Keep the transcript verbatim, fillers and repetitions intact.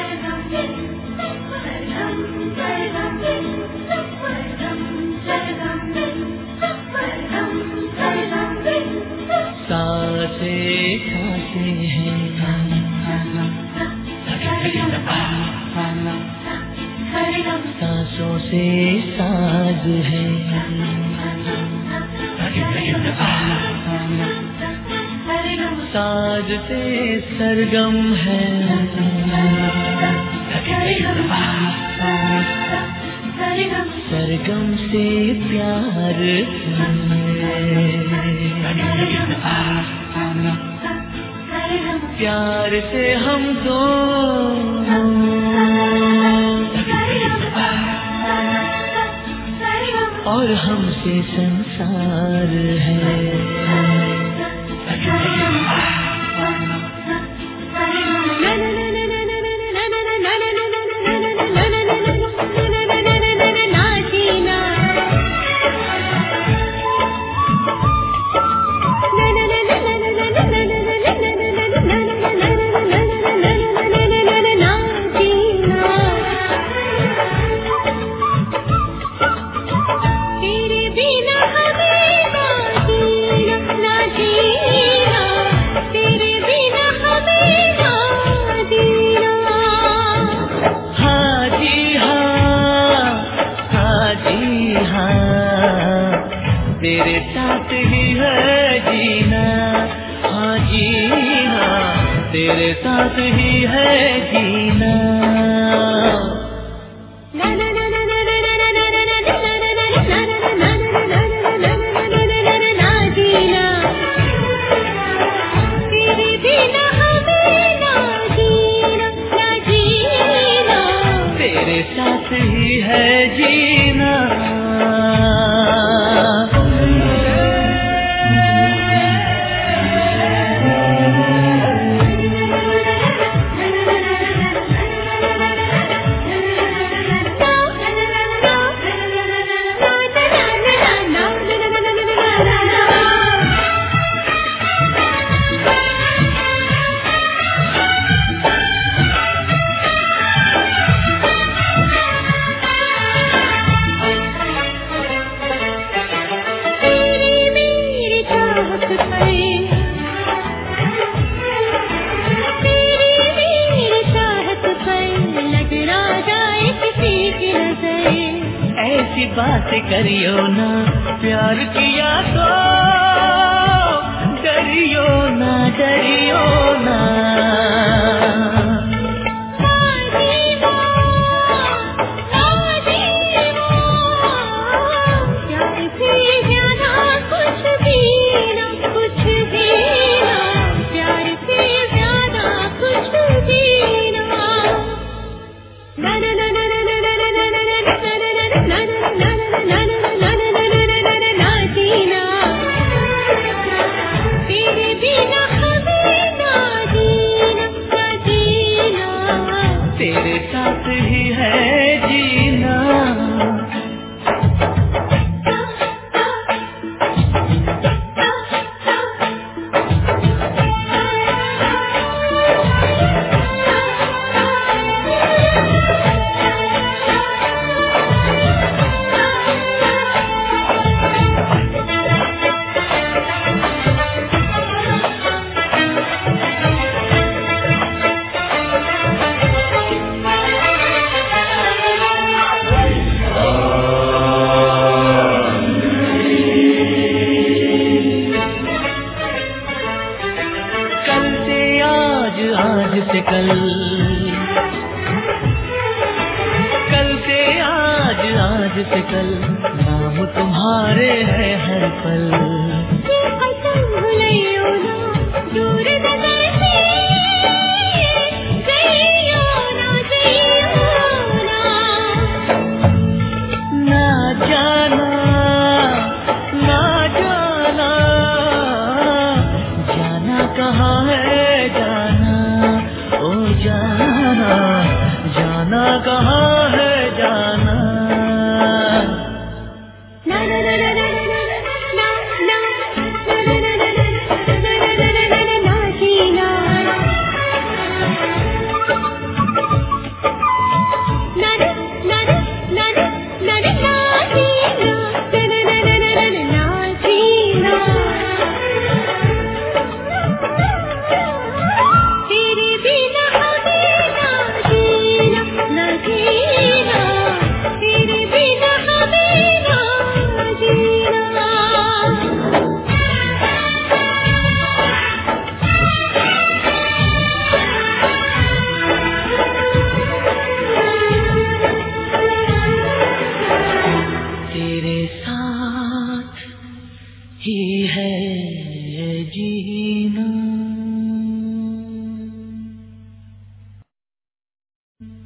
सांसों से साज है, साज से सरगम है, सरगम से प्यार प्यार से हम दोनों, और हमसे संसार है। तेरे साथ ही है जीना, हाँ जीना, तेरे साथ ही है जीना। तेरे साथ ही है जीना। ऐसी बात करियो ना, प्यार किया तो डरियो ना, डरियो ना। तेरे साथ ही है जीना। आज से कल, कल से आज, आज से कल, नाम तुम्हारे है हर पल। ना जाना, ना जाना, जाना कहाँ है जाना, ओ जाना, जाना कहाँ है जाना। जी